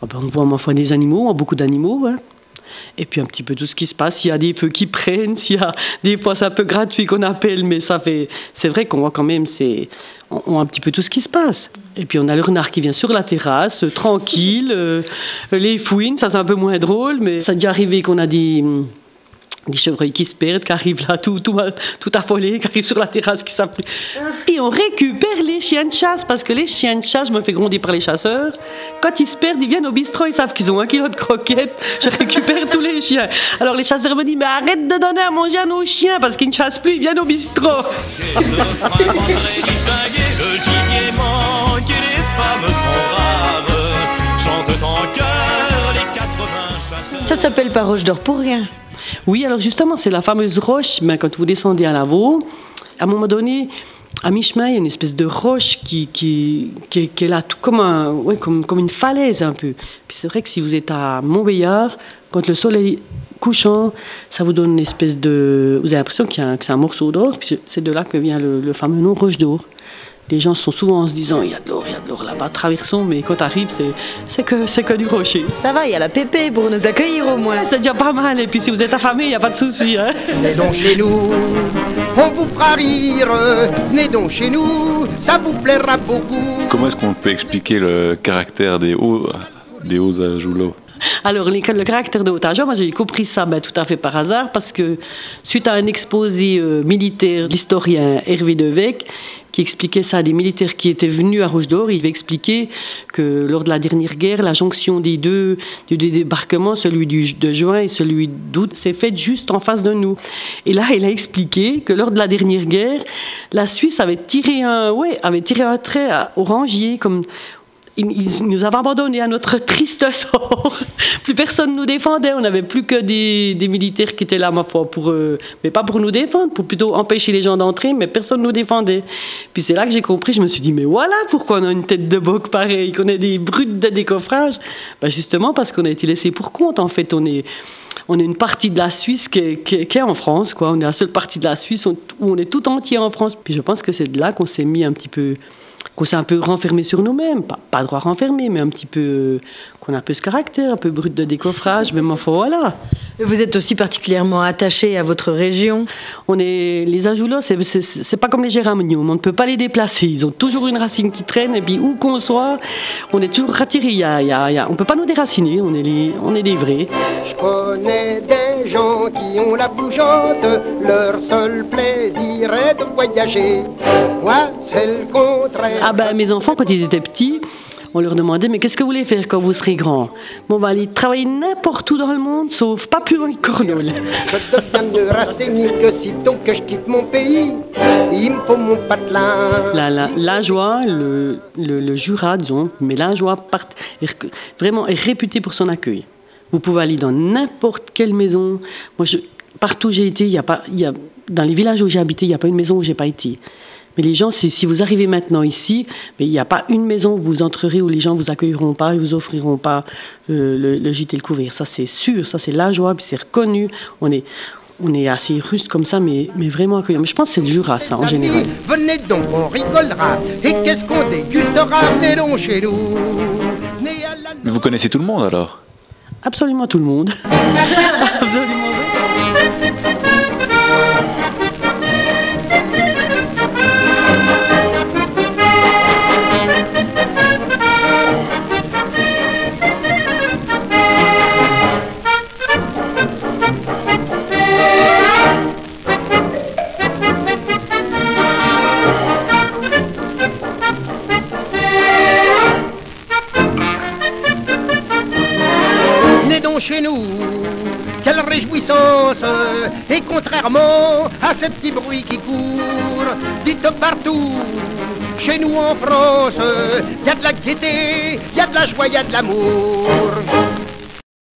Ah ben, on voit ma foi des animaux, on voit beaucoup d'animaux. Hein. Et puis un petit peu tout ce qui se passe. S'il y a des feux qui prennent, s'il y a des fois c'est un peu gratuit qu'on appelle, mais ça fait. C'est vrai qu'on voit quand même, on voit un petit peu tout ce qui se passe. Et puis on a le renard qui vient sur la terrasse, tranquille, les fouines, ça c'est un peu moins drôle, mais ça a déjà arrivé qu'on a des chevreuils qui se perdent, qui arrivent là tout affolés, qui arrivent sur la terrasse, qui s'appuient. Puis on récupère les chiens de chasse, parce que les chiens de chasse, je me fais gronder par les chasseurs, quand ils se perdent, ils viennent au bistrot, ils savent qu'ils ont 1 kilo de croquettes, je récupère tous les chiens. Alors les chasseurs me disent, mais arrête de donner à manger à nos chiens, parce qu'ils ne chassent plus, ils viennent au bistrot. Le gibier manque et les femmes sont rares, chantent en chœur les 80 chasseurs. Ça s'appelle pas Roche d'Or pour rien. Oui, alors justement, c'est la fameuse roche, mais quand vous descendez à Lavaux, à un moment donné, à mi-chemin, il y a une espèce de roche qui est là, tout comme une falaise un peu. Puis c'est vrai que si vous êtes à Montbéliard, quand le soleil couchant, ça vous donne une espèce de... Vous avez l'impression que c'est un morceau d'or, puis c'est de là que vient le fameux nom Roche d'Or. Les gens sont souvent en se disant, il y a de l'or là-bas, traversons, mais quand tu arrives, c'est que du rocher. Ça va, il y a la pépé pour nous accueillir au moins. C'est déjà pas mal, et puis si vous êtes affamé, il n'y a pas de souci. Hein. Venez donc chez nous, on vous fera rire. Venez donc chez nous, ça vous plaira beaucoup. Comment est-ce qu'on peut expliquer le caractère des Hauts-Ajoulots ? Alors, le caractère de Haut-Ajoie, moi j'ai compris ça tout à fait par hasard, parce que suite à un exposé militaire de l'historien Hervé Devecq, qui expliquait ça à des militaires qui étaient venus à Roche d'Or, il avait expliqué que lors de la dernière guerre, la jonction des deux débarquements, celui de juin et celui d'août, s'est faite juste en face de nous. Et là, il a expliqué que lors de la dernière guerre, la Suisse avait tiré un trait à Orangier, comme... Ils nous avaient abandonnés à notre triste sort. Plus personne ne nous défendait. On n'avait plus que des militaires qui étaient là, ma foi, mais pas pour nous défendre, pour plutôt empêcher les gens d'entrer, mais personne ne nous défendait. Puis c'est là que j'ai compris, je me suis dit, mais voilà pourquoi on a une tête de boc pareil, qu'on est des brutes de décoffrage. Justement parce qu'on a été laissés pour compte. En fait, on est une partie de la Suisse qui est en France, quoi. On est la seule partie de la Suisse où on est tout entier en France. Puis je pense que c'est de là qu'on s'est mis qu'on s'est un peu renfermé sur nous-mêmes, pas droit renfermé, mais un petit peu, qu'on a un peu ce caractère, un peu brut de décoffrage, mais enfin voilà. Vous êtes aussi particulièrement attaché à votre région. Les Ajoulots, c'est pas comme les géraniums, on ne peut pas les déplacer, ils ont toujours une racine qui traîne, et puis où qu'on soit, on est toujours attiré, on peut pas nous déraciner, on est des vrais. Je connais des gens qui ont la bougeante, leur seul plaisir est de voyager. Moi, c'est le contraire. Mes enfants, quand ils étaient petits, on leur demandait, mais qu'est-ce que vous voulez faire quand vous serez grand ? Bon, on va aller travailler n'importe où dans le monde, sauf pas plus loin que Cornol. Je deviens mieux racinique sitôt que je quitte mon pays. Il me faut mon patelin. L'Ajoie, le Jura, disons, mais l'Ajoie vraiment est réputé pour son accueil. Vous pouvez aller dans n'importe quelle maison. Moi, partout où j'ai été, dans les villages où j'ai habité, il n'y a pas une maison où j'ai pas été. Mais les gens, si vous arrivez maintenant ici, mais il n'y a pas une maison où vous entrerez où les gens ne vous accueilleront pas, ils ne vous offriront pas le gîte et le couvert. Ça, c'est sûr, ça, c'est la joie, puis c'est reconnu. On est assez ruste comme ça, mais vraiment accueillant. Mais je pense que c'est le Jura, ça, en général. Venez donc, on rigolera. Et qu'est-ce qu'on dégustera? Venez donc chez nous. Mais vous connaissez tout le monde, alors? Absolument tout le monde. Absolument. Chez nous, quelle réjouissance! Et contrairement à ces petits bruits qui courent, dites partout, chez nous en France, y a de la gaieté, y a de la joie, y a de l'amour.